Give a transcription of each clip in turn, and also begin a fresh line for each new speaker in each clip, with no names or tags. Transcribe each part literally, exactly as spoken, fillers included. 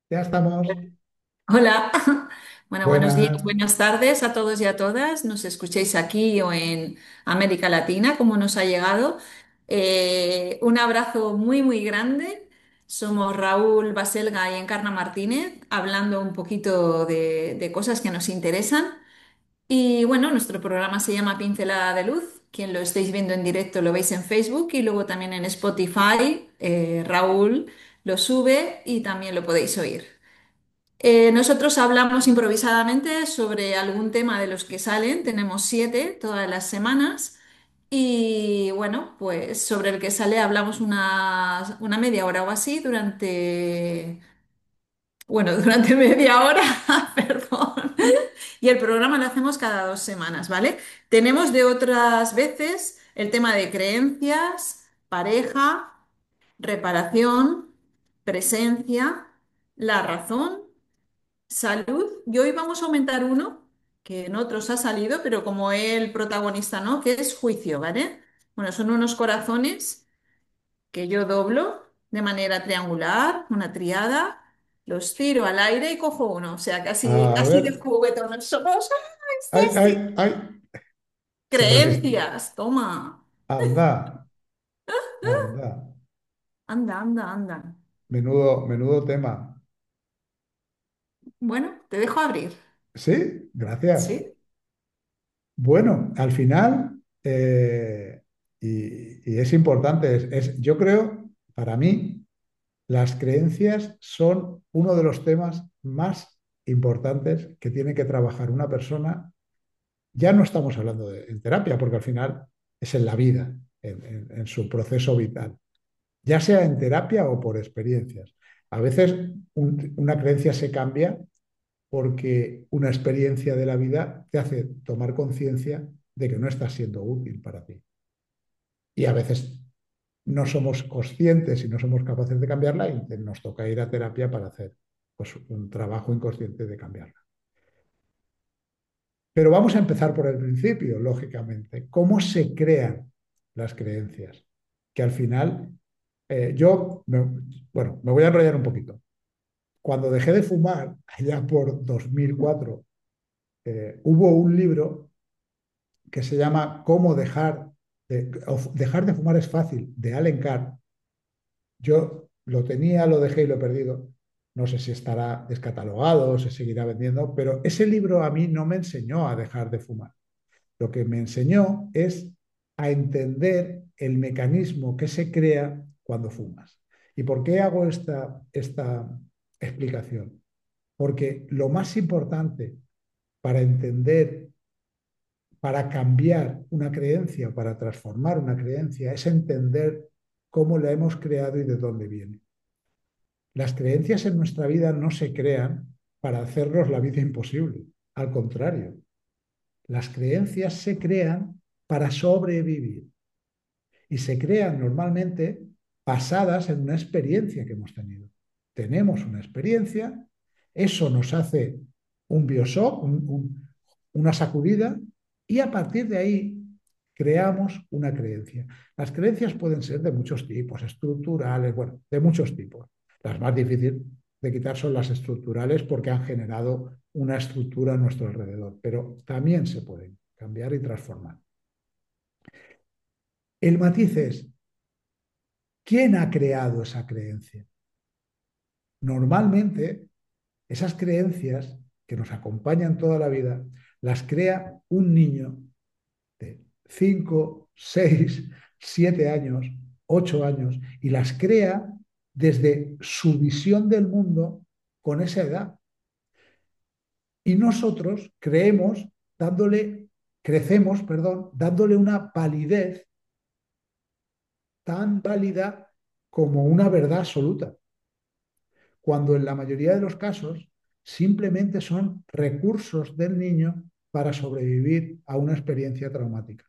Ya estamos.
Hola, bueno, buenos días,
Buenas.
buenas tardes a todos y a todas. Nos escuchéis aquí o en América Latina, como nos ha llegado. Eh, un abrazo muy, muy grande. Somos Raúl Baselga y Encarna Martínez, hablando un poquito de, de cosas que nos interesan. Y bueno, nuestro programa se llama Pincelada de Luz. Quien lo estéis viendo en directo lo veis en Facebook y luego también en Spotify. Eh, Raúl lo sube y también lo podéis oír. Eh, nosotros hablamos improvisadamente sobre algún tema de los que salen, tenemos siete todas las semanas y bueno, pues sobre el que sale hablamos una, una media hora o así durante, bueno, durante media hora, perdón, y el programa lo hacemos cada dos semanas, ¿vale? Tenemos de otras veces el tema de creencias, pareja, reparación, presencia, la razón. Salud. Y hoy vamos a aumentar uno que en otros ha salido, pero como el protagonista no, que es juicio, ¿vale? Bueno, son unos corazones que yo doblo de manera triangular, una triada, los tiro al aire y cojo uno. O sea, casi,
A
así de
ver.
juguetones somos. ¡Ah,
¡Ay, ay,
Ceci!
ay! Se resiste.
Creencias, toma.
Anda, anda.
Anda, anda, anda.
Menudo, menudo tema.
Bueno, te dejo abrir.
Sí, gracias.
¿Sí?
Bueno, al final, eh, y, y es importante, es, es- yo creo, para mí, las creencias son uno de los temas más importantes que tiene que trabajar una persona. Ya no estamos hablando de en terapia, porque al final es en la vida, en en- en su proceso vital, ya sea en terapia o por experiencias. A veces un- una creencia se cambia porque una experiencia de la vida te hace tomar conciencia de que no está siendo útil para ti. Y a veces no somos conscientes y no somos capaces de cambiarla y te- nos toca ir a terapia para hacer pues, un trabajo inconsciente de cambiarla. Pero vamos a empezar por el principio, lógicamente. ¿Cómo se crean las creencias? Que al final, eh, yo, me- bueno, me voy a enrollar un poquito. Cuando dejé de fumar, allá por dos mil cuatro, eh, hubo un libro que se llama Cómo dejar de, o dejar de fumar es fácil, de Allen Carr. Yo lo tenía, lo dejé y lo he perdido. No sé si estará descatalogado o se seguirá vendiendo, pero ese libro a mí no me enseñó a dejar de fumar. Lo que me enseñó es a entender el mecanismo que se crea cuando fumas. ¿Y por qué hago esta, esta explicación? Porque lo más importante para entender, para cambiar una creencia, para transformar una creencia, es entender cómo la hemos creado y de dónde viene. Las creencias en nuestra vida no se crean para hacernos la vida imposible. Al contrario, las creencias se crean para sobrevivir y se crean normalmente basadas en una experiencia que hemos tenido. Tenemos una experiencia, eso nos hace un bioshock, un, un, una sacudida, y a partir de ahí creamos una creencia. Las creencias pueden ser de muchos tipos, estructurales, bueno, de muchos tipos. Las más difíciles de quitar son las estructurales porque han generado una estructura a nuestro alrededor, pero también se pueden cambiar y transformar. El matiz es, ¿quién ha creado esa creencia? Normalmente, esas creencias que nos acompañan toda la vida, las crea un niño de cinco, seis, siete años, ocho años, y las crea desde su visión del mundo con esa edad. Y nosotros creemos, dándole, crecemos, perdón, dándole una validez tan válida como una verdad absoluta, cuando en la mayoría de los casos simplemente son recursos del niño para sobrevivir a una experiencia traumática.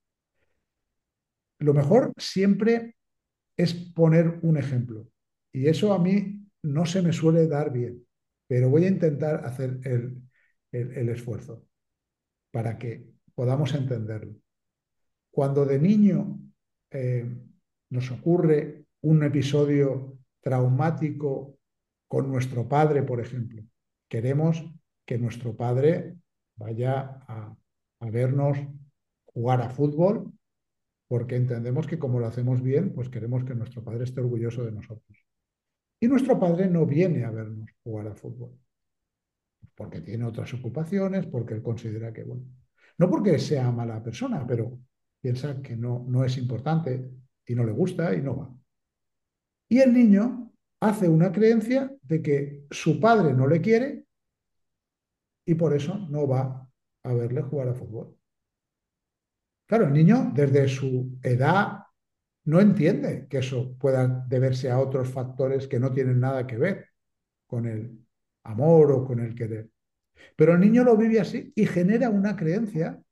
Lo mejor siempre es poner un ejemplo, y eso a mí no se me suele dar bien, pero voy a intentar hacer el, el, el esfuerzo para que podamos entenderlo. Cuando de niño eh, nos ocurre un episodio traumático con nuestro padre, por ejemplo. Queremos que nuestro padre vaya a, a vernos jugar a fútbol porque entendemos que como lo hacemos bien, pues queremos que nuestro padre esté orgulloso de nosotros. Y nuestro padre no viene a vernos jugar a fútbol porque tiene otras ocupaciones, porque él considera que, bueno, no porque sea mala persona, pero piensa que no, no es importante y no le gusta y no va. Y el niño hace una creencia de que su padre no le quiere y por eso no va a verle jugar a fútbol. Claro, el niño desde su edad no entiende que eso pueda deberse a otros factores que no tienen nada que ver con el amor o con el querer. Pero el niño lo vive así y genera una creencia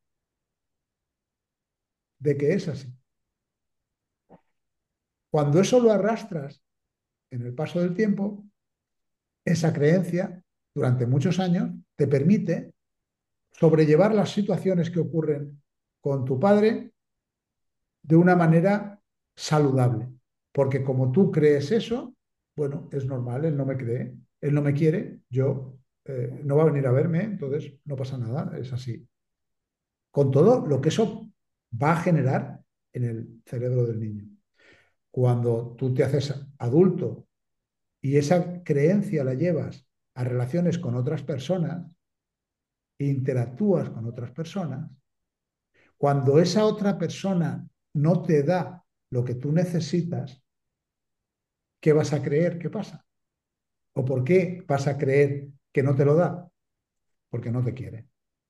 de que es así. Cuando eso lo arrastras en el paso del tiempo, esa creencia durante muchos años te permite sobrellevar las situaciones que ocurren con tu padre de una manera saludable. Porque como tú crees eso, bueno, es normal, él no me cree, él no me quiere, yo eh, no va a venir a verme, entonces no pasa nada, es así. Con todo lo que eso va a generar en el cerebro del niño. Cuando tú te haces adulto y esa creencia la llevas a relaciones con otras personas e interactúas con otras personas, cuando esa otra persona no te da lo que tú necesitas, ¿qué vas a creer que pasa? ¿O por qué vas a creer que no te lo da? Porque no te quiere.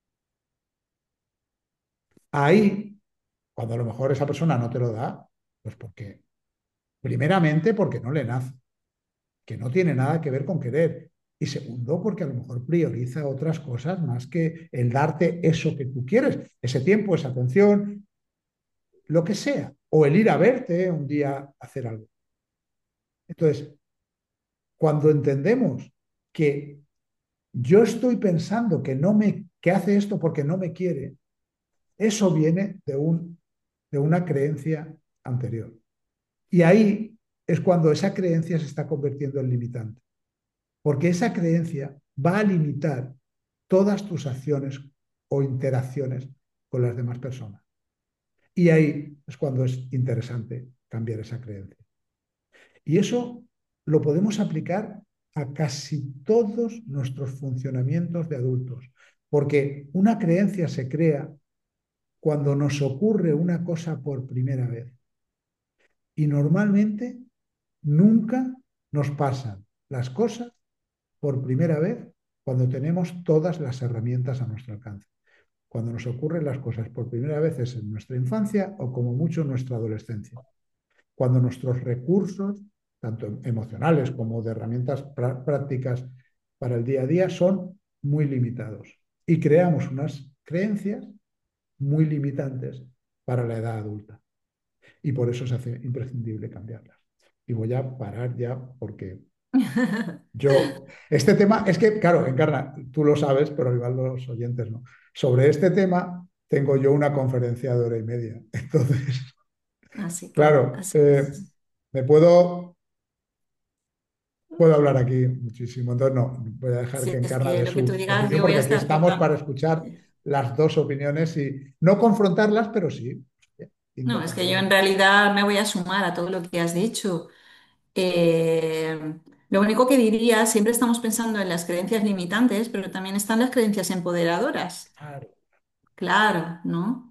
Ahí, cuando a lo mejor esa persona no te lo da, pues porque, primeramente, porque no le nace, que no tiene nada que ver con querer. Y segundo, porque a lo mejor prioriza otras cosas más que el darte eso que tú quieres, ese tiempo, esa atención, lo que sea, o el ir a verte un día a hacer algo. Entonces, cuando entendemos que yo estoy pensando que no me que hace esto porque no me quiere, eso viene de un de una creencia anterior. Y ahí es cuando esa creencia se está convirtiendo en limitante, porque esa creencia va a limitar todas tus acciones o interacciones con las demás personas. Y ahí es cuando es interesante cambiar esa creencia. Y eso lo podemos aplicar a casi todos nuestros funcionamientos de adultos, porque una creencia se crea cuando nos ocurre una cosa por primera vez. Y normalmente nunca nos pasan las cosas por primera vez cuando tenemos todas las herramientas a nuestro alcance. Cuando nos ocurren las cosas por primera vez es en nuestra infancia o como mucho en nuestra adolescencia. Cuando nuestros recursos, tanto emocionales como de herramientas prácticas para el día a día, son muy limitados y creamos unas creencias muy limitantes para la edad adulta. Y por eso se hace imprescindible cambiarlas. Y voy a parar ya porque yo, este tema, es que, claro, Encarna, tú lo sabes, pero igual los oyentes no. Sobre este tema tengo yo una conferencia de hora y media. Entonces,
Así que,
claro,
así
eh,
es.
me puedo, puedo hablar aquí muchísimo. Entonces, no, voy a dejar
Si
que
es
Encarna
que
dé
lo que tú
su
digas,
opinión,
yo voy
porque
a
aquí
estar
estamos para
total.
escuchar las dos opiniones y no confrontarlas, pero sí
No, es que yo
intercambiar.
en realidad me voy a sumar a todo lo que has dicho. Eh, lo único que diría, siempre estamos pensando en las creencias limitantes, pero también están las creencias empoderadoras.
Claro,
Claro, ¿no?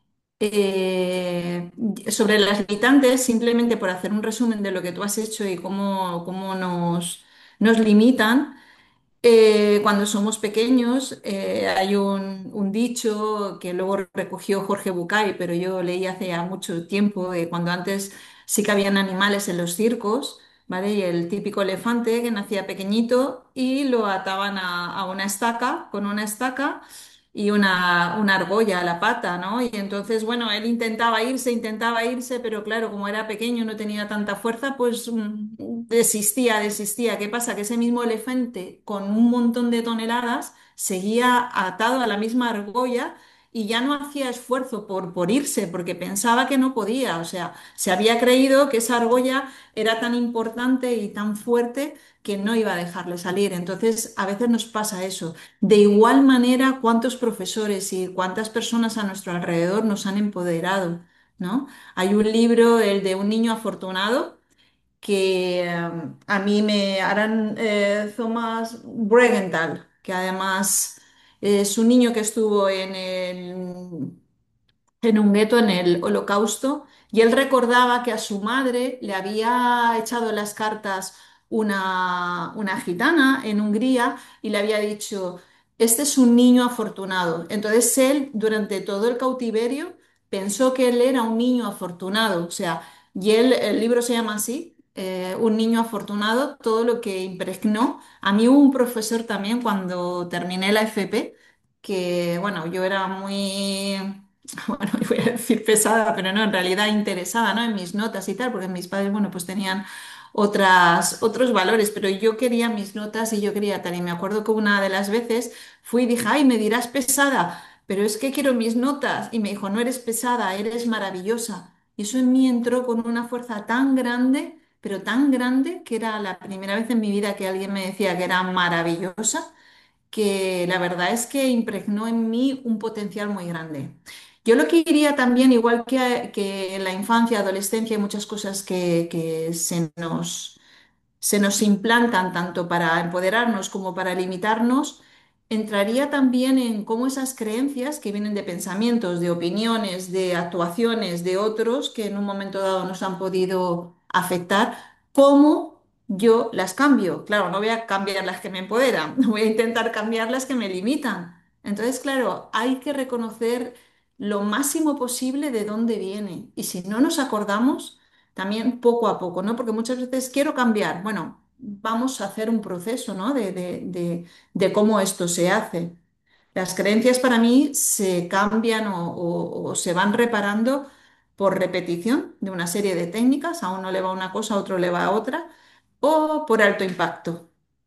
Eh, sobre las limitantes, simplemente por hacer un resumen de lo que tú has hecho y cómo, cómo nos, nos limitan. Eh, cuando somos pequeños, eh, hay un, un dicho que luego recogió Jorge Bucay, pero yo leí hace ya mucho tiempo, de cuando antes sí que habían animales en los circos, ¿vale? Y el típico elefante que nacía pequeñito y lo ataban a, a una estaca, con una estaca y una, una argolla a la pata, ¿no? Y entonces, bueno, él intentaba irse, intentaba irse, pero claro, como era pequeño, no tenía tanta fuerza, pues mm, desistía, desistía. ¿Qué pasa? Que ese mismo elefante con un montón de toneladas seguía atado a la misma argolla y ya no hacía esfuerzo por, por irse porque pensaba que no podía. O sea, se había creído que esa argolla era tan importante y tan fuerte que no iba a dejarle salir. Entonces, a veces nos pasa eso. De igual manera, ¿cuántos profesores y cuántas personas a nuestro alrededor nos han empoderado, ¿no? Hay un libro, el de un niño afortunado, que eh, a mí me harán eh, Thomas Bregenthal, que además es un niño que estuvo en el en un gueto en el Holocausto, y él recordaba que a su madre le había echado las cartas una, una gitana en Hungría y le había dicho, este es un niño afortunado. Entonces él, durante todo el cautiverio, pensó que él era un niño afortunado, o sea, y él, el libro se llama así, eh, Un niño afortunado, todo lo que impregnó. A mí hubo un profesor también cuando terminé la F P, que, bueno, yo era muy, bueno, voy a decir pesada, pero no, en realidad interesada, ¿no? En mis notas y tal, porque mis padres, bueno, pues tenían otras, otros valores, pero yo quería mis notas y yo quería tal. Y me acuerdo que una de las veces fui y dije, ay, me dirás pesada, pero es que quiero mis notas. Y me dijo, no eres pesada, eres maravillosa. Y eso en mí entró con una fuerza tan grande, pero tan grande, que era la primera vez en mi vida que alguien me decía que era maravillosa, que la verdad es que impregnó en mí un potencial muy grande. Yo lo que diría también, igual que, que en la infancia, adolescencia, hay muchas cosas que, que se nos, se nos implantan tanto para empoderarnos como para limitarnos, entraría también en cómo esas creencias que vienen de pensamientos, de opiniones, de actuaciones de otros que en un momento dado nos han podido afectar, cómo yo las cambio. Claro, no voy a cambiar las que me empoderan, voy a intentar cambiar las que me limitan. Entonces, claro, hay que reconocer lo máximo posible de dónde viene. Y si no nos acordamos, también poco a poco, ¿no? Porque muchas veces quiero cambiar. Bueno, vamos a hacer un proceso, ¿no? De, de- de- de cómo esto se hace. Las creencias para mí se cambian o, o- o se van reparando por repetición de una serie de técnicas. A uno le va una cosa, a otro le va otra, o por alto impacto.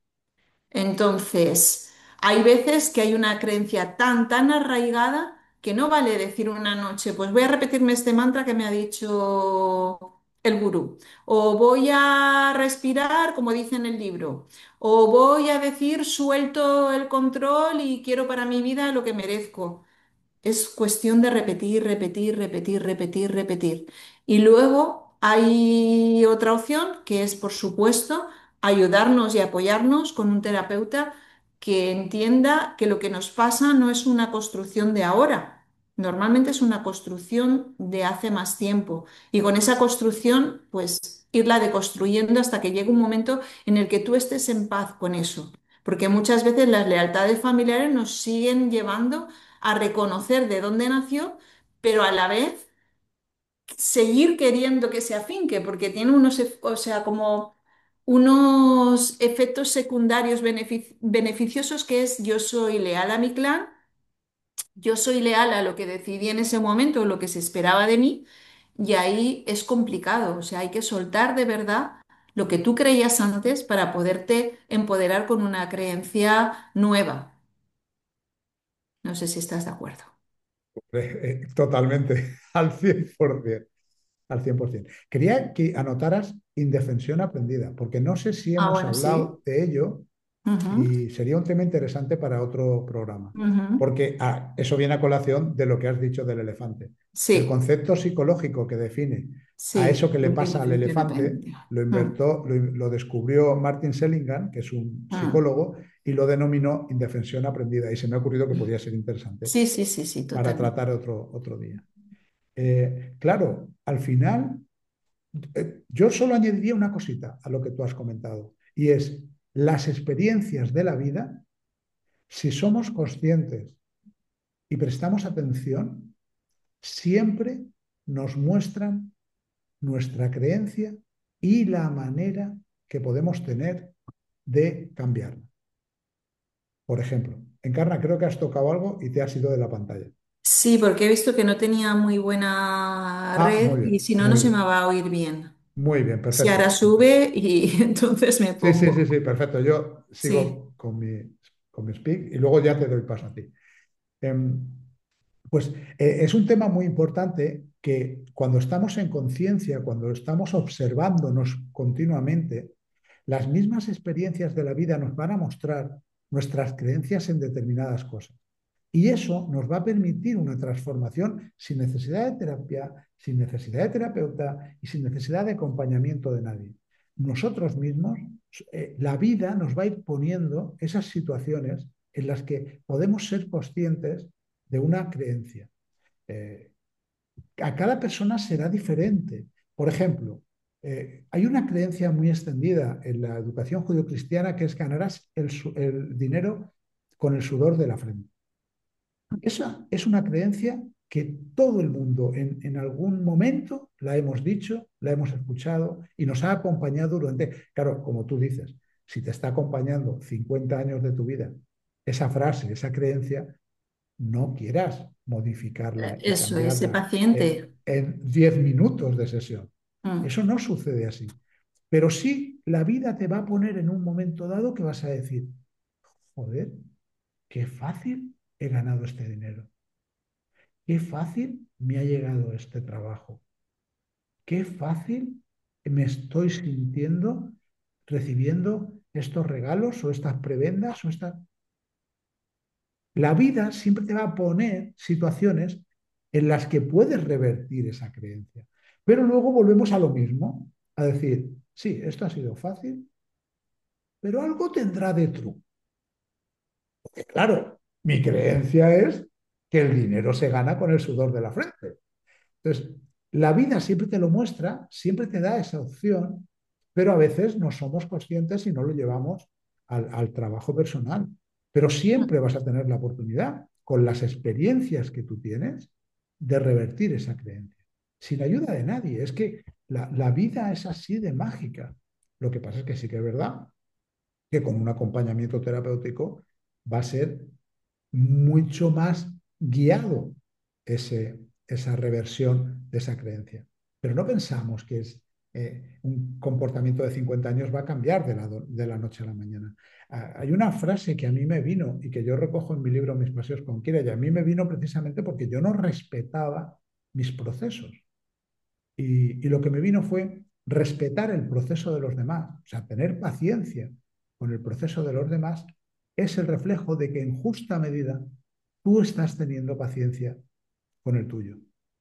Entonces, hay veces que hay una creencia tan, tan arraigada que no vale decir una noche, pues voy a repetirme este mantra que me ha dicho el gurú, o voy a respirar como dice en el libro, o voy a decir suelto el control y quiero para mi vida lo que merezco. Es cuestión de repetir, repetir, repetir, repetir, repetir. Y luego hay otra opción que es, por supuesto, ayudarnos y apoyarnos con un terapeuta que entienda que lo que nos pasa no es una construcción de ahora. Normalmente es una construcción de hace más tiempo. Y con esa construcción, pues irla deconstruyendo hasta que llegue un momento en el que tú estés en paz con eso. Porque muchas veces las lealtades familiares nos siguen llevando a reconocer de dónde nació, pero a la vez seguir queriendo que se afinque, porque tiene unos, ef- o sea, como unos efectos secundarios benefic- beneficiosos, que es yo soy leal a mi clan, yo soy leal a lo que decidí en ese momento, lo que se esperaba de mí, y ahí es complicado, o sea, hay que soltar de verdad lo que tú creías antes para poderte empoderar con una creencia nueva. No sé si estás de acuerdo.
Eh, totalmente, al cien por ciento, al cien por ciento. Quería que anotaras indefensión aprendida, porque no sé si
Ah,
hemos
bueno, sí.
hablado de ello
Ujú,
y sería un tema interesante para otro programa,
ujú.
porque ah, eso viene a colación de lo que has dicho del elefante. El
Sí,
concepto psicológico que define a eso
sí,
que le pasa al
inteligencia
elefante
aprendizaje.
lo,
Mm,
invertó, lo, lo descubrió Martin Seligman, que es un
mm.
psicólogo, y lo denominó indefensión aprendida. Y se me ha ocurrido que podría ser interesante
Sí, sí, sí, sí,
para
totalmente.
tratar otro, otro día. Eh, claro, al final, eh, yo solo añadiría una cosita a lo que tú has comentado, y es las experiencias de la vida, si somos conscientes y prestamos atención, siempre nos muestran nuestra creencia y la manera que podemos tener de cambiarla. Por ejemplo, Encarna, creo que has tocado algo y te has ido de la pantalla.
Sí, porque he visto que no tenía muy buena
Ah, muy
red y
bien,
si no, no
muy
se me
bien,
va a oír bien.
muy bien,
Si ahora
perfecto, perfecto.
sube y entonces me
Sí, sí, sí,
pongo.
sí, perfecto. Yo
Sí.
sigo con mi, con mi speak y luego ya te doy paso a ti. Em, Pues eh, es un tema muy importante que cuando estamos en conciencia, cuando estamos observándonos continuamente, las mismas experiencias de la vida nos van a mostrar nuestras creencias en determinadas cosas. Y eso nos va a permitir una transformación sin necesidad de terapia, sin necesidad de terapeuta y sin necesidad de acompañamiento de nadie. Nosotros mismos, eh, la vida nos va a ir poniendo esas situaciones en las que podemos ser conscientes de una creencia. Eh, a cada persona será diferente. Por ejemplo, eh, hay una creencia muy extendida en la educación judio-cristiana que es ganarás el, el dinero con el sudor de la frente. Esa es una creencia que todo el mundo en, en, algún momento la hemos dicho, la hemos escuchado y nos ha acompañado durante, claro, como tú dices, si te está acompañando cincuenta años de tu vida, esa frase, esa creencia, no quieras modificarla y
Eso es, sé
cambiarla en,
paciente.
en diez minutos de sesión.
Mm.
Eso no sucede así. Pero sí, la vida te va a poner en un momento dado que vas a decir, joder, qué fácil he ganado este dinero. Qué fácil me ha llegado este trabajo. Qué fácil me estoy sintiendo recibiendo estos regalos o estas prebendas o estas... La vida siempre te va a poner situaciones en las que puedes revertir esa creencia. Pero luego volvemos a lo mismo, a decir, sí, esto ha sido fácil, pero algo tendrá de truco. Porque claro, mi creencia es que el dinero se gana con el sudor de la frente. Entonces, la vida siempre te lo muestra, siempre te da esa opción, pero a veces no somos conscientes y no lo llevamos al, al trabajo personal. Pero siempre vas a tener la oportunidad, con las experiencias que tú tienes, de revertir esa creencia, sin ayuda de nadie. Es que la, la vida es así de mágica. Lo que pasa es que sí que es verdad que con un acompañamiento terapéutico va a ser mucho más guiado ese, esa reversión de esa creencia. Pero no pensamos que es eh, un comportamiento de cincuenta años va a cambiar de la, de la noche a la mañana. Ah, hay una frase que a mí me vino y que yo recojo en mi libro Mis paseos con Kira, y a mí me vino precisamente porque yo no respetaba mis procesos. Y, y lo que me vino fue respetar el proceso de los demás, o sea, tener paciencia con el proceso de los demás es el reflejo de que en justa medida tú estás teniendo paciencia con el tuyo.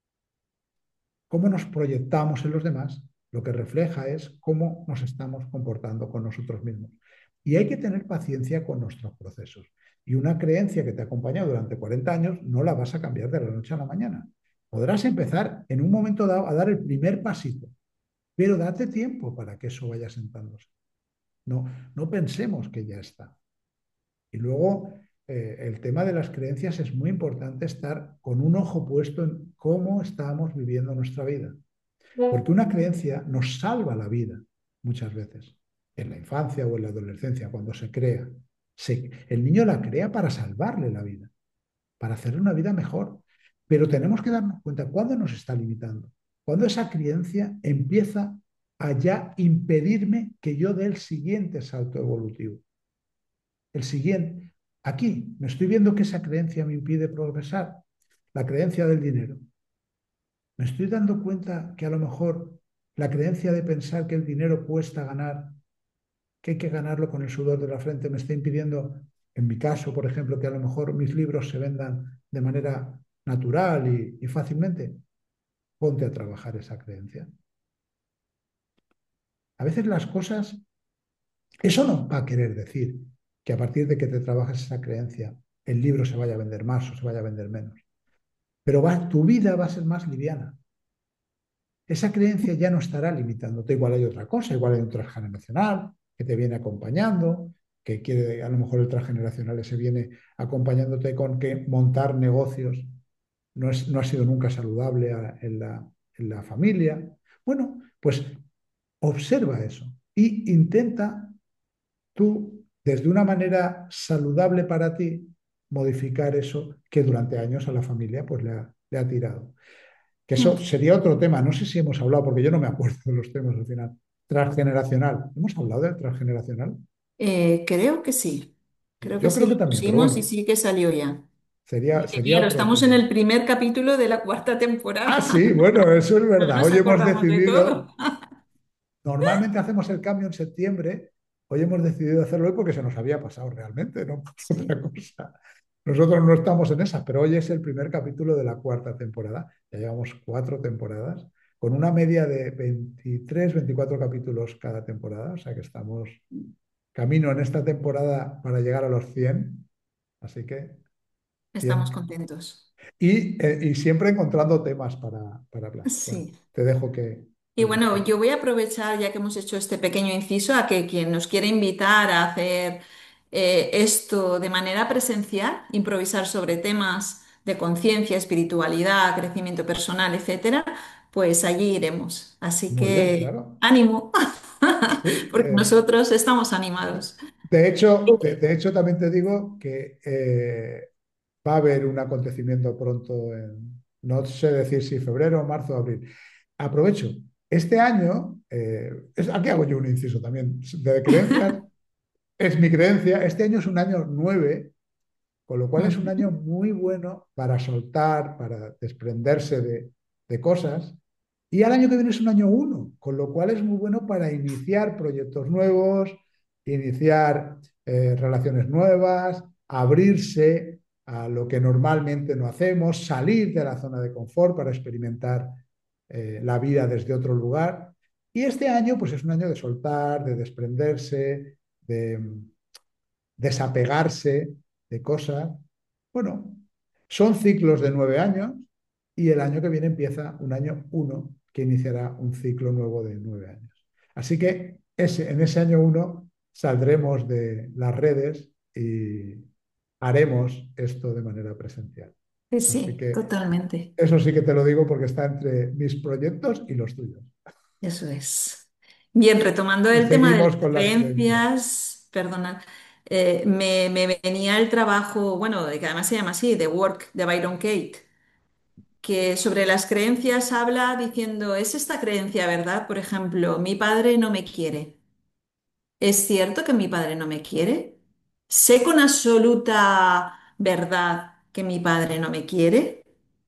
Cómo nos proyectamos en los demás, lo que refleja es cómo nos estamos comportando con nosotros mismos. Y hay que tener paciencia con nuestros procesos. Y una creencia que te ha acompañado durante cuarenta años no la vas a cambiar de la noche a la mañana. Podrás empezar en un momento dado a dar el primer pasito, pero date tiempo para que eso vaya sentándose. No, no pensemos que ya está. Y luego, eh, el tema de las creencias es muy importante estar con un ojo puesto en cómo estamos viviendo nuestra vida. Porque una creencia nos salva la vida muchas veces, en la infancia o en la adolescencia, cuando se crea. Se, el niño la crea para salvarle la vida, para hacerle una vida mejor. Pero tenemos que darnos cuenta cuándo nos está limitando, cuando esa creencia empieza a ya impedirme que yo dé el siguiente salto evolutivo. El siguiente, aquí me estoy viendo que esa creencia me impide progresar, la creencia del dinero. Me estoy dando cuenta que a lo mejor la creencia de pensar que el dinero cuesta ganar, que hay que ganarlo con el sudor de la frente, me está impidiendo, en mi caso, por ejemplo, que a lo mejor mis libros se vendan de manera natural y, y fácilmente. Ponte a trabajar esa creencia. A veces las cosas, eso no va a querer decir que a partir de que te trabajas esa creencia, el libro se vaya a vender más o se vaya a vender menos. Pero va, tu vida va a ser más liviana. Esa creencia ya no estará limitándote. Igual hay otra cosa, igual hay un transgeneracional que te viene acompañando, que quiere, a lo mejor el transgeneracional ese viene acompañándote con que montar negocios no, es, no ha sido nunca saludable a, en, la, en la familia. Bueno, pues observa eso e intenta tú, desde una manera saludable para ti, modificar eso que durante años a la familia pues, le, ha, le ha tirado. Que eso
Mm.
sería otro tema. No sé si hemos hablado, porque yo no me acuerdo de los temas al final. Transgeneracional. ¿Hemos hablado del transgeneracional?
Eh, creo que sí, creo que
Yo creo que
sí, lo
también, pero
pusimos y
bueno.
sí que salió ya.
Sería, sería
Claro,
otro
estamos en
tema.
el primer capítulo de la cuarta
Ah,
temporada.
sí, bueno, eso es
No
verdad.
nos
Hoy hemos
acordamos de
decidido,
todo.
normalmente hacemos el cambio en septiembre, hoy hemos decidido hacerlo hoy porque se nos había pasado realmente, no por
Sí,
otra cosa. Nosotros no estamos en esas, pero hoy es el primer capítulo de la cuarta temporada. Ya llevamos cuatro temporadas, con una media de veintitrés, veinticuatro capítulos cada temporada, o sea que estamos camino en esta temporada para llegar a los cien, así que
estamos
cien.
contentos.
Y, eh, y siempre encontrando temas para, para hablar. Bueno,
Sí.
te dejo que
Y
hables
bueno,
tú.
yo voy a aprovechar, ya que hemos hecho este pequeño inciso, a que quien nos quiere invitar a hacer eh, esto de manera presencial, improvisar sobre temas de conciencia, espiritualidad, crecimiento personal, etcétera, pues allí iremos. Así
Muy bien,
que
claro.
ánimo,
Sí,
porque
eh,
nosotros estamos animados.
de hecho, de, de hecho, también te digo que eh, va a haber un acontecimiento pronto en, no sé decir si febrero, marzo o abril. Aprovecho. Este año, eh, es- aquí hago yo un inciso también de creencias, es mi creencia, este año es un año nueve, con lo cual es un
Ujú.
año muy bueno para soltar, para desprenderse de, de cosas. Y al año que viene es un año uno, con lo cual es muy bueno para iniciar proyectos nuevos, iniciar eh, relaciones nuevas, abrirse a lo que normalmente no hacemos, salir de la zona de confort para experimentar eh, la vida desde otro lugar. Y este año, pues es un año de soltar, de desprenderse, de desapegarse de cosas. Bueno, son ciclos de nueve años y el año que viene empieza un año uno que iniciará un ciclo nuevo de nueve años. Así que ese, en ese año uno saldremos de las redes y haremos esto de manera presencial.
Sí,
Así
sí,
que
totalmente.
eso sí que te lo digo porque está entre mis proyectos y los tuyos.
Eso es. Bien, retomando
Y
el tema de
seguimos
las
con las creencias.
creencias, perdona, eh, me, me venía el trabajo, bueno, que además se llama así, The Work, de Byron Kate, que sobre las creencias habla diciendo, ¿es esta creencia verdad? Por ejemplo, mi padre no me quiere. ¿Es cierto que mi padre no me quiere? ¿Sé con absoluta verdad que mi padre no me quiere?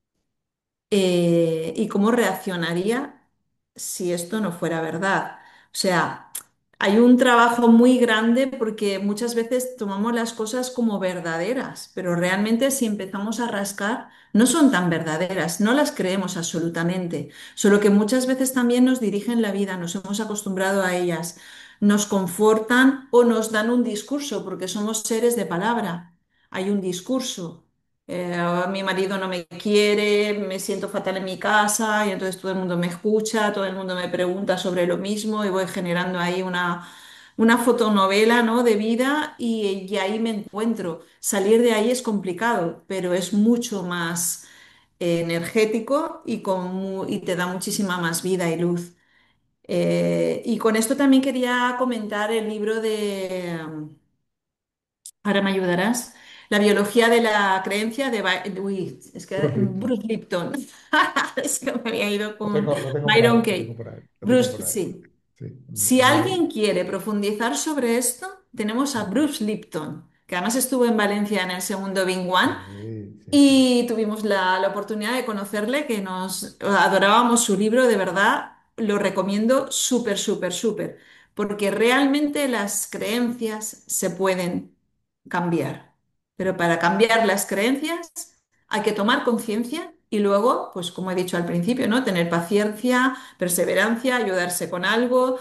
Eh, y cómo reaccionaría si esto no fuera verdad. O sea, hay un trabajo muy grande porque muchas veces tomamos las cosas como verdaderas, pero realmente si empezamos a rascar, no son tan verdaderas, no las creemos absolutamente, solo que muchas veces también nos dirigen la vida, nos hemos acostumbrado a ellas, nos confortan o nos dan un discurso, porque somos seres de palabra. Hay un discurso eh, mi marido no me quiere, me siento fatal en mi casa y entonces todo el mundo me escucha, todo el mundo me pregunta sobre lo mismo y voy generando ahí una, una fotonovela, ¿no? de vida y, y ahí me encuentro. Salir de ahí es complicado, pero es mucho más eh, energético y, con mu- y te da muchísima más vida y luz. Eh, y con esto también quería comentar el libro de ahora me ayudarás. La biología de la creencia de, By- uy, es que
Bruce Lipton.
Bruce Lipton. Es que me había ido
Lo
con
tengo, lo tengo por ahí,
Byron
lo tengo
Kate.
por ahí, lo tengo
Bruce,
por ahí.
sí.
Sí,
Si
en
alguien
el...
quiere profundizar sobre esto, tenemos a Bruce Lipton, que además estuvo en Valencia en el segundo Big
Sí,
One
sí, sí.
y tuvimos la, la oportunidad de conocerle, que nos adorábamos su libro, de verdad, lo recomiendo súper, súper, súper, porque realmente las creencias se pueden cambiar. Pero para cambiar las creencias hay que tomar conciencia y luego, pues como he dicho al principio, ¿no? Tener paciencia, perseverancia, ayudarse con algo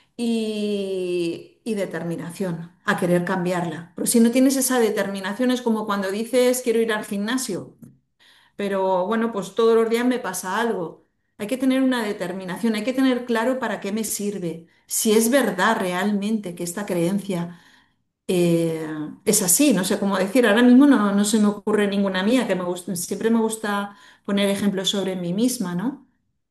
y, y determinación a querer cambiarla. Pero si no tienes esa determinación es como cuando dices quiero ir al gimnasio, pero bueno, pues todos los días me pasa algo. Hay que tener una determinación, hay que tener claro para qué me sirve, si es verdad realmente que esta creencia eh, es así, no sé cómo decir. Ahora mismo no, no se me ocurre ninguna mía, que me gusta, siempre me gusta poner ejemplos sobre mí misma, ¿no?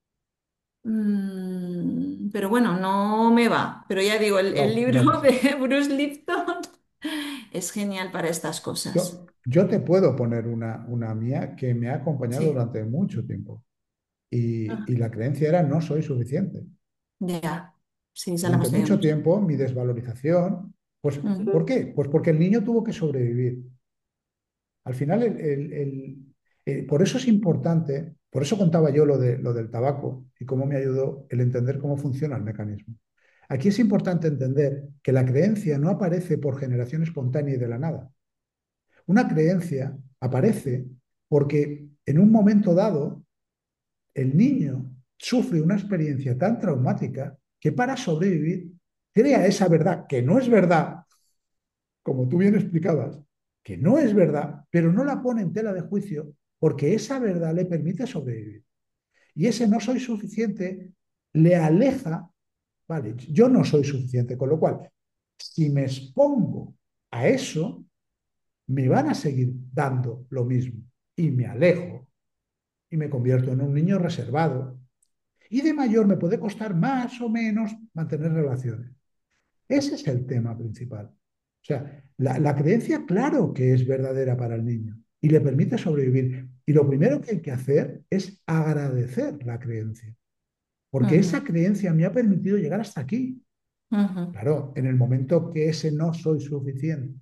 Mm, pero bueno, no me va. Pero ya digo, el, el
No, no
libro
pasa nada.
de Bruce Lipton es genial para estas cosas.
Yo, yo te puedo poner una, una mía que me ha acompañado
Sí.
durante mucho tiempo y,
Ah,
y la creencia era no soy suficiente.
ya. Sí, esa la
Durante
hemos tenido
mucho
mucho.
tiempo mi desvalorización, pues, ¿por
Ujú.
qué? Pues porque el niño tuvo que sobrevivir. Al final, el- el- el- eh, por eso es importante, por eso contaba yo lo de, lo del tabaco y cómo me ayudó el entender cómo funciona el mecanismo. Aquí es importante entender que la creencia no aparece por generación espontánea y de la nada. Una creencia aparece porque en un momento dado el niño sufre una experiencia tan traumática que para sobrevivir crea esa verdad, que no es verdad, como tú bien explicabas, que no es verdad, pero no la pone en tela de juicio porque esa verdad le permite sobrevivir. Y ese no soy suficiente le aleja, vale, yo no soy suficiente, con lo cual, si me expongo a eso, me van a seguir dando lo mismo y me alejo y me convierto en un niño reservado. Y de mayor me puede costar más o menos mantener relaciones. Ese es el tema principal. O sea, la, la creencia, claro que es verdadera para el niño y le permite sobrevivir. Y lo primero que hay que hacer es agradecer la creencia, porque
Ujú,
esa creencia me ha permitido llegar hasta aquí.
ujú,
Claro, en el momento que ese no soy suficiente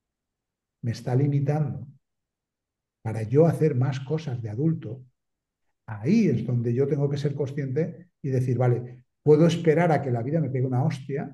me está limitando para yo hacer más cosas de adulto, ahí es donde yo tengo que ser consciente y decir, vale, puedo esperar a que la vida me pegue una hostia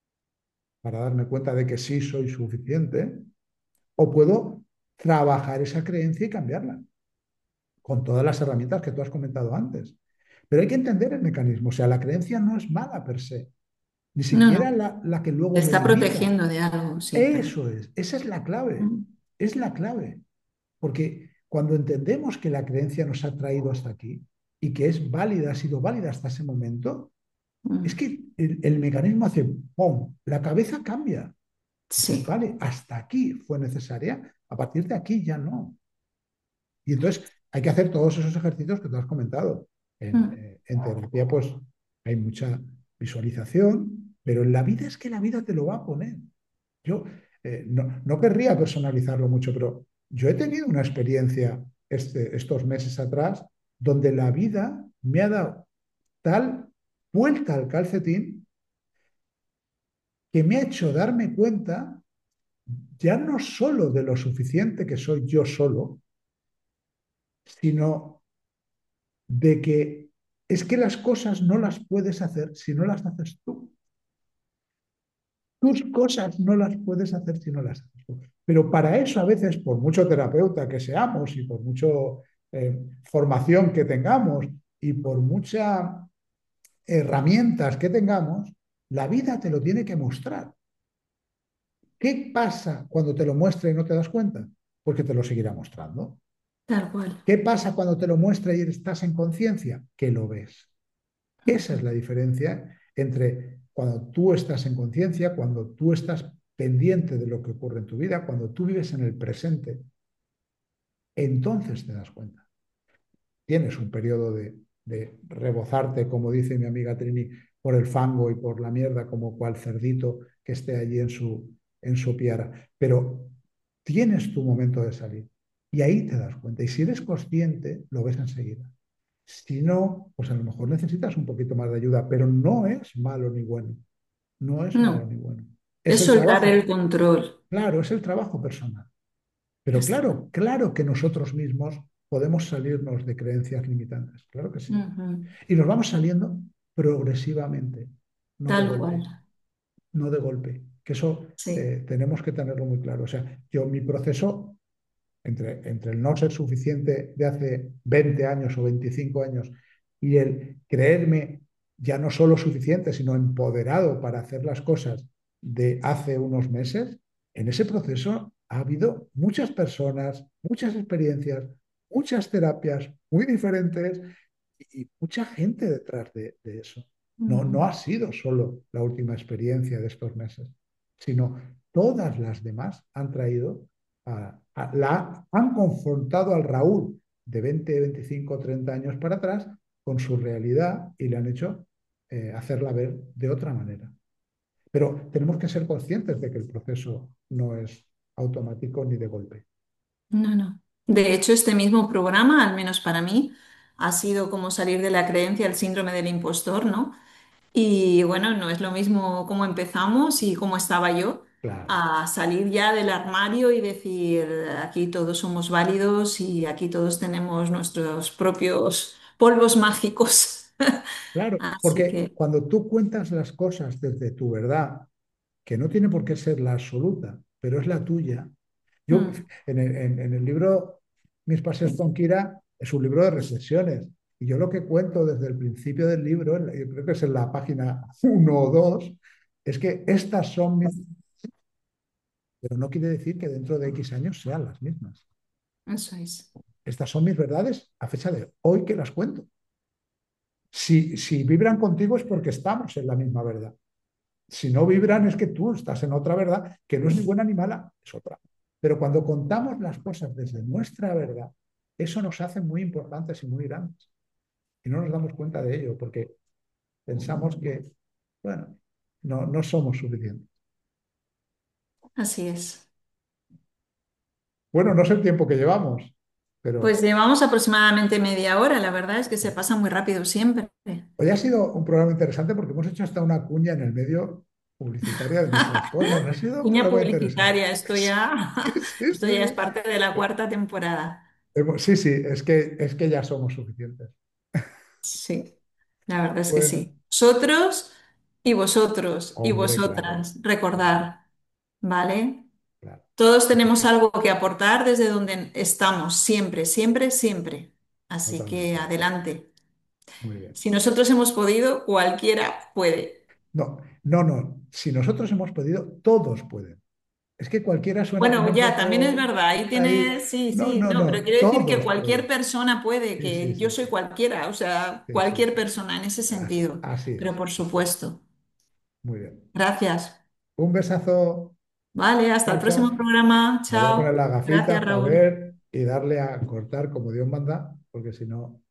para darme cuenta de que sí soy suficiente, o puedo trabajar esa creencia y cambiarla con todas las herramientas que tú has comentado antes. Pero hay que entender el mecanismo, o sea, la creencia no es mala per se, ni
no,
siquiera
no,
la, la que
te
luego me
está
limita.
protegiendo de algo, sí, claro.
Eso es, esa es la clave,
Mm,
es la clave. Porque cuando entendemos que la creencia nos ha traído hasta aquí y que es válida, ha sido válida hasta ese momento, es
mm,
que el, el mecanismo hace ¡pum! La cabeza cambia. Dices,
sí.
vale, hasta aquí fue necesaria, a partir de aquí ya no. Y entonces hay que hacer todos esos ejercicios que tú has comentado. En,
Mm,
eh, en terapia, pues hay mucha visualización, pero en la vida es que la vida te lo va a poner. Yo eh, no, no querría personalizarlo mucho, pero yo he tenido una experiencia este, estos meses atrás donde la vida me ha dado tal vuelta al calcetín que me ha hecho darme cuenta ya no solo de lo suficiente que soy yo solo, sino de que es que las cosas no las puedes hacer si no las haces tú. Tus cosas no las puedes hacer si no las haces tú. Pero para eso a veces, por mucho terapeuta que seamos y por mucha eh, formación que tengamos y por muchas herramientas que tengamos, la vida te lo tiene que mostrar. ¿Qué pasa cuando te lo muestra y no te das cuenta? Porque te lo seguirá mostrando.
tal cual.
¿Qué pasa cuando te lo muestra y estás en conciencia? Que lo ves. Esa es
Ujú,
la diferencia entre cuando tú estás en conciencia, cuando tú estás pendiente de lo que ocurre en tu vida, cuando tú vives en el presente, entonces te das cuenta. Tienes un periodo de, de rebozarte, como dice mi amiga Trini, por el fango y por la mierda, como cual cerdito que esté allí en su, en su piara. Pero tienes tu momento de salir y ahí te das cuenta. Y si eres consciente, lo ves enseguida. Si no, pues a lo mejor necesitas un poquito más de ayuda, pero no es malo ni bueno. No es malo
no,
ni bueno. Es
es
el
soltar el
trabajo,
control.
claro, es el trabajo personal.
Ya
Pero
está.
claro, claro que nosotros mismos podemos salirnos de creencias limitantes, claro que sí.
Ujú,
Y nos vamos saliendo progresivamente, no de
tal cual.
golpe, no de golpe. Que eso
Sí.
eh, tenemos que tenerlo muy claro. O sea, yo mi proceso entre, entre el no ser suficiente de hace veinte años o veinticinco años y el creerme ya no solo suficiente, sino empoderado para hacer las cosas de hace unos meses, en ese proceso ha habido muchas personas, muchas experiencias, muchas terapias muy diferentes y, y mucha gente detrás de, de eso. No,
Ujú,
no ha sido solo la última experiencia de estos meses, sino todas las demás han traído a, a, la, han confrontado al Raúl de veinte, veinticinco, treinta años para atrás con su realidad y le han hecho eh, hacerla ver de otra manera. Pero tenemos que ser conscientes de que el proceso no es automático ni de golpe.
no, no. De hecho, este mismo programa, al menos para mí, ha sido como salir de la creencia, el síndrome del impostor, ¿no? Y bueno, no es lo mismo cómo empezamos y cómo estaba yo.
claro,
a salir ya del armario y decir, aquí todos somos válidos y aquí todos tenemos nuestros propios polvos mágicos.
claro,
Así
porque
que,
cuando tú cuentas las cosas desde tu verdad, que no tiene por qué ser la absoluta, pero es la tuya. Yo,
mm,
en el, en- en el libro Mis paseos con Kira, es un libro de reflexiones. Y yo lo que cuento desde el principio del libro, en la- yo creo que es en la página uno o dos, es que estas son mis, pero no quiere decir que dentro de X años sean las mismas.
eso es.
Estas son mis verdades a fecha de hoy que las cuento. Si, si vibran contigo es porque estamos en la misma verdad. Si no vibran es que tú estás en otra verdad, que no es ni buena ni mala, es otra. Pero cuando contamos las cosas desde nuestra verdad, eso nos hace muy importantes y muy grandes. Y no nos damos cuenta de ello porque pensamos que, bueno, no, no somos suficientes.
Así es.
Bueno, no sé el tiempo que llevamos,
Pues
pero
llevamos aproximadamente media hora, la verdad es que se pasa muy rápido siempre.
hoy ha sido un programa interesante porque hemos hecho hasta una cuña en el medio publicitaria de nuestros podcasts. Ha sido un
Cuña
programa interesante.
publicitaria, esto ya,
Sí, sí,
esto
sí,
ya es
sí.
parte de la cuarta temporada.
Hemos- Sí, sí, es que, es que ya somos suficientes.
Sí, la verdad es que
Bueno,
sí. Vosotros y vosotros y
hombre, claro,
vosotras,
claro,
recordar, ¿vale?
claro.
Todos tenemos
Efectivamente,
algo que aportar desde donde estamos, siempre, siempre, siempre. Así que
totalmente.
adelante.
Muy bien.
Si nosotros hemos podido, cualquiera puede.
No, no, no. Si nosotros hemos podido, todos pueden. Es que cualquiera suena como
Bueno,
un
ya, también es
poco
verdad, ahí
ahí.
tienes, sí,
No,
sí,
no,
no, pero
no.
quiero decir que
Todos
cualquier
pueden.
persona puede,
Sí, sí,
que yo
sí,
soy
sí.
cualquiera, o sea,
Sí, sí,
cualquier
sí.
persona en ese
Así,
sentido,
así
pero
es.
por supuesto.
Muy bien.
Gracias.
Un besazo.
Vale, hasta
Chao,
el
chao.
próximo programa.
Me voy a poner
Chao.
las
Gracias,
gafitas para
Raúl.
ver y darle a cortar como Dios manda, porque si no.